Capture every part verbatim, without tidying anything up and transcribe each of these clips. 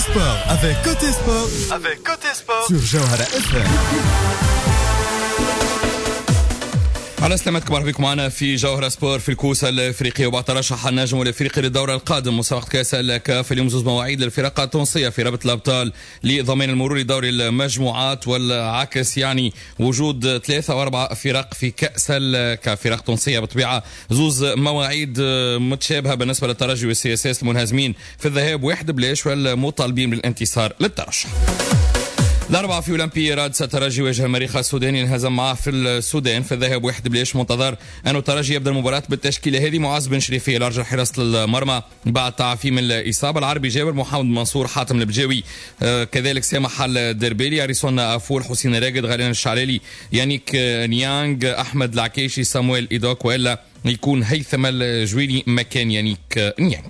sport avec Côté Sport. Avec Côté Sport sur Jawhara اف ام. على سلامتكم، مرحبا بكم معنا في جوهرة سبور في الكوس الافريقي. وبعد ترشح النجم الافريقي للدورة القادم مسابقة كاس الكاف، اليوم زوز مواعيد للفرق التونسية في رابطة الابطال لضمان المرور لدوري المجموعات، والعكس يعني وجود ثلاثة واربع فرق في كاس الكاف، فرق تونسية بطبيعة. زوز مواعيد متشابهة بالنسبة للترجي والسي اس اس المنهزمين في الذهاب واحد بلاش والمطالبين بالانتصار للترشح. الأربعة في أولمبي رادس الترجي واجه المريخ السوداني، انهزم معه في السودان في الذهاب واحد بلاش. منتظر أن الترجي يبدأ المباراة بالتشكيلة هذه: معز بن شريفي الأرجح حراسة المرمى بعد تعافي من الإصابة، العربي جابر، محمد منصور، حاتم البجاوي، آه كذلك سامح الدربيلي، أريسون أفول، حسين راقد، غالين الشعلالي، يانيك نيانج، أحمد العكيشي، سامويل إيدوك، وإلا يكون هيثم الجويلي مكان يانيك نيانج.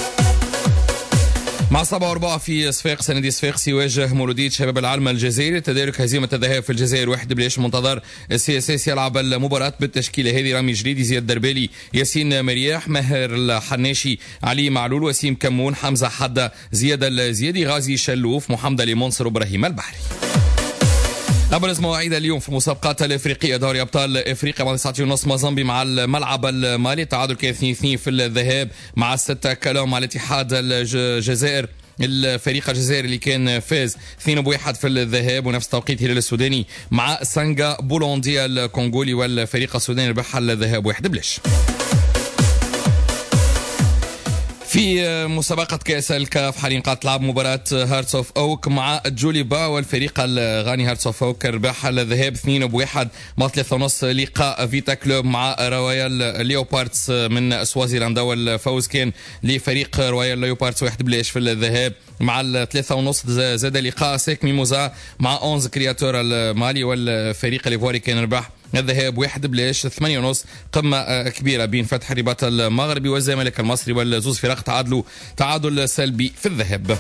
مع سبعة وأربعة في صفاقس، نادي صفاقس يواجه مولودية شباب العالم الجزائري، تدارك هزيمة الذهاب في الجزائر واحد بلاش. منتظر السي اس اس يلعب المباراة بالتشكيلة هذه: رامي جريدي، زياد دربالي، ياسين مرياح، ماهر الحناشي، علي معلول، وسيم كمون، حمزة حدة، زياد الزيادي، غازي شلوف، محمد علي منصر، وابراهيم البحري. أبرز مواعيد اليوم في المسابقات الافريقيه: دوري ابطال افريقيا بعد ساعتين ونص مازامبي مع الملعب المالي، تعادل كان اثنين اثنين في الذهاب مع ستة كالوم مع الاتحاد الجزائر، الفريق الجزائري اللي كان فاز اثنين بواحد في الذهاب، ونفس توقيت الهلال السوداني مع سانغا بولوندي الكونغولي، والفريق السوداني ربح الذهاب واحد بلاش. في مسابقة كأس الكاف حاليا قاعد تلعب مباراة هارتس اوف اوك مع جوليبا، والفريق الغاني هارتس اوف اوك ربح الذهاب اثنين بواحد مع ثلاثة ونص. لقاء فيتا كلوب مع رويال ليوباردز من سوازيلندا، والفوز كان لفريق رويال ليوباردز واحد بلاش في الذهاب مع الثلاثة ونص. زاد لقاء سيك ميموزا مع اونز كرياتور المالي، والفريق الايفواري كان ربح الذهاب واحد بلاش. ثمانية ونص قمة كبيرة بين فتح الرباط المغربي والزمالك المصري، والزوز فرق تعادلوا تعادل سلبي في الذهاب.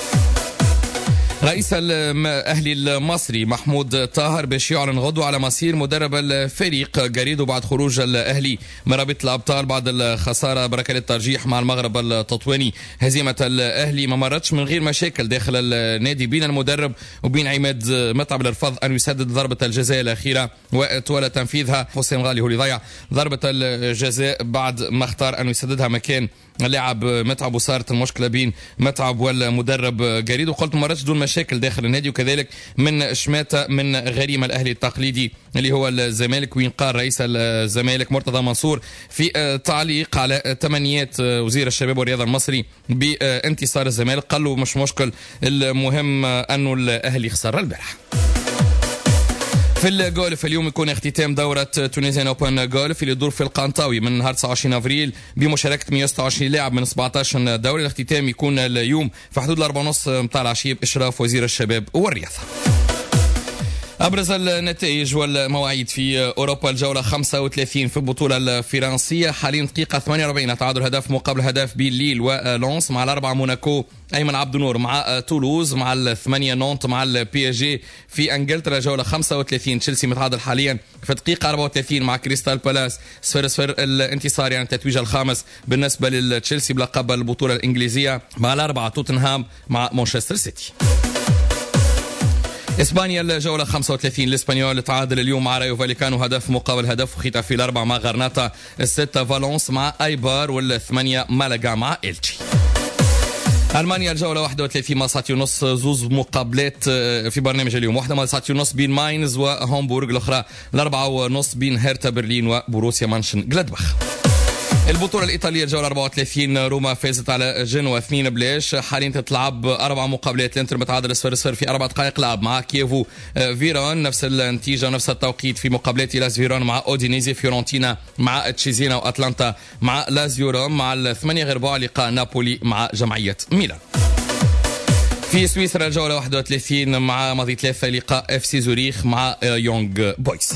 رئيس الأهلي المصري محمود طاهر باش يعلن غدوة على مصير مدرب الفريق جريدو بعد خروج الأهلي من رابطة الأبطال بعد الخسارة بركلة الترجيح مع المغرب التطواني. هزيمة الأهلي ما مرتش من غير مشاكل داخل النادي بين المدرب وبين عماد متعب، الرفض أن يسدد ضربة الجزاء الأخيرة وطوال تنفيذها. حسين غالي هو اللي ضيع ضربة الجزاء بعد ما اختار أن يسددها مكان اللاعب متعب، وصارت المشكله بين متعب والمدرب جريد، وقلت مرتش دون مشاكل داخل النادي. وكذلك من شماته من غريم الاهلي التقليدي اللي هو الزمالك، وين قال رئيس الزمالك مرتضى منصور في تعليق على تمنيات وزير الشباب والرياضه المصري بانتصار الزمالك، قال له مش مشكل، المهم انه الاهلي خسر البارح. في الجولف اليوم يكون اختتام دورة تونيزيان اوبن جولف اللي تدور في القنطاوي من نهار تسعة وعشرين افريل بمشاركة مئة وستة وعشرين لاعب من سبعطاش دولة. الاختتام يكون اليوم في حدود الأربعة ونص متاع العشية بإشراف وزير الشباب والرياضة. أبرز النتائج والمواعيد في أوروبا: الجولة خمسة وثلاثين في البطولة الفرنسية، حاليا دقيقة ثمانية وأربعين تعادل هدف مقابل هدف بين ليل ولونس، مع الأربعة موناكو أيمن عبد النور مع تولوز، مع الثمانية نونت مع البي اس جي. في انجلترا جولة خمسة وثلاثين تشيلسي متعادل حاليا في دقيقة أربعة وثلاثين مع كريستال بالاس، صفر صفر الانتصار يعني التتويج الخامس بالنسبة للتشيلسي بلقب البطولة الإنجليزية، مع الأربعة توتنهام مع مانشستر سيتي. إسبانيا الجولة خمسة وثلاثين الإسبانيول تعادل اليوم مع رايو فاليكانو هدف مقابل هدف، وخيطة في الأربعة مع غرناطة، الستة فالونس مع أيبار، والثمانية مالاغا مع إلتشي. ألمانيا الجولة واحد وثلاثين مع ساعتين ونص، زوز مقابلات في برنامج اليوم، واحدة مع ساعتين ونص بين ماينز وهامبورغ، الأخرى الأربعة ونص بين هيرتا برلين وبروسيا مانشن جلادباخ. البطولة الإيطالية الجولة أربعة وثلاثين روما فازت على جنوا اثنين بلاش، حاليا تتلعب أربع مقابلات، الانتر متعادل صفر صفر في أربع دقائق لعب مع كييفو فيرون، نفس النتيجة ونفس التوقيت في مقابلات لاس فيرون مع أودينيزي، فيورنتينا مع تشيزينا، وأتلانتا مع لازيو روم، مع الثمانية غير ربع لقاء نابولي مع جمعية ميلان. في سويسرا الجولة واحد وثلاثين مع ماضي ثلاثة لقاء اف سي زوريخ مع يونغ بويز.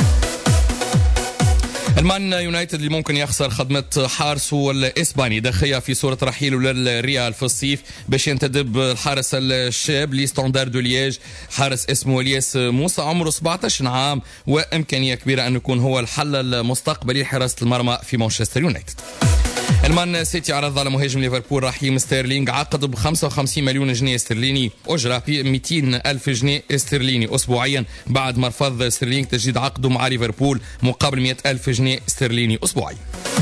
المان يونايتد اللي ممكن يخسر خدمة حارسه الإسباني دخية في صورة رحيله للريال في الصيف باش ينتدب الحارس الشاب لستاندار دو لييج، حارس اسمه الياس موسى عمره سبعطاش عام، وإمكانية كبيرة أن يكون هو الحل المستقبلي لحراسة المرمى في مانشستر يونايتد. المان سيتي عرض على مهاجم ليفربول رحيم ستيرلينغ عقد ب خمسة وخمسين مليون جنيه استرليني، أجرى ب مئتين ألف جنيه استرليني أسبوعيا بعد ما رفض ستيرلينغ تجديد عقده مع ليفربول مقابل مئة ألف جنيه استرليني أسبوعيا.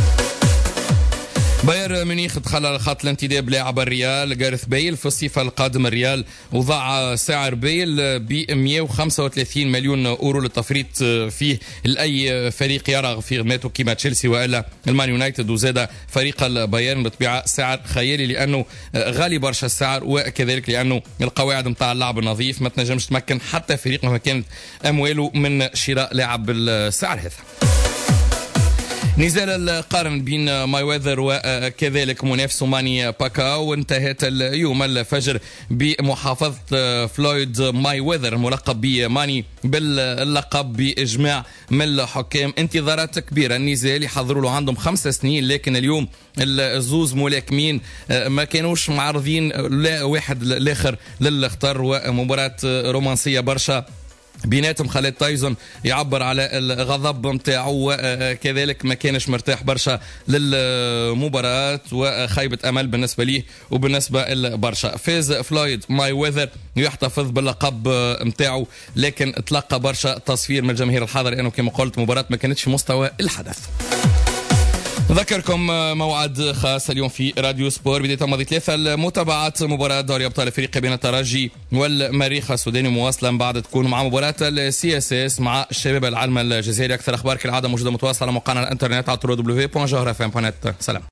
بايرن ميونخ دخل على خط الانتداب لاعب الريال جارث بيل في الصيف القادم. الريال وضع سعر بيل ب مئة وخمسة وثلاثين مليون اورو للتفريط فيه لاي فريق يرغب في خدماته كما تشيلسي والا المان يونايتد. وزاد فريق البايرن بطبيعه سعر خيالي لانه غالي برشا السعر، وكذلك لانه القواعد نتاع اللعب النظيف ما تنجمش تمكن حتى فريق مهما كانت امواله من شراء لاعب بالسعر هذا. نزال القرن بين ماي ويذر وكذلك منافسه ماني باكاو انتهت اليوم الفجر بمحافظة فلويد ماي ويذر الملقب بماني باللقب بإجماع من الحكام. انتظارات كبيرة، النزال يحضروا له عندهم خمس سنين، لكن اليوم الزوز ملاكمين ما كانوش معرضين لا واحد الاخر للخطر، ومباراة رومانسية برشا بيناتهم. خالد تايزون يعبر على الغضب متاعه وكذلك ما كانش مرتاح برشا للمباراة وخيبة أمل بالنسبة ليه وبالنسبة لبرشا. فاز فلويد ماي ويذر يحتفظ باللقب متاعه، لكن تلقى برشا تصفير من الجماهير الحاضر لأنه كما قلت مباراة ما كانتش مستوى الحدث. ذكركم موعد خاص اليوم في راديو سبور بداية ماضي ثلاثة المتابعات مباراة دوري أبطال أفريقيا بين الترجي والمريخ السوداني مواصلا بعد تكون مع مباراة السي اس اس مع الشباب العلم الجزائري. أكثر أخبار كالعادة موجودة متواصلة على موقعنا الإنترنت على دبليو دبليو دبليو دوت جوهر اف ام دوت نت. سلام.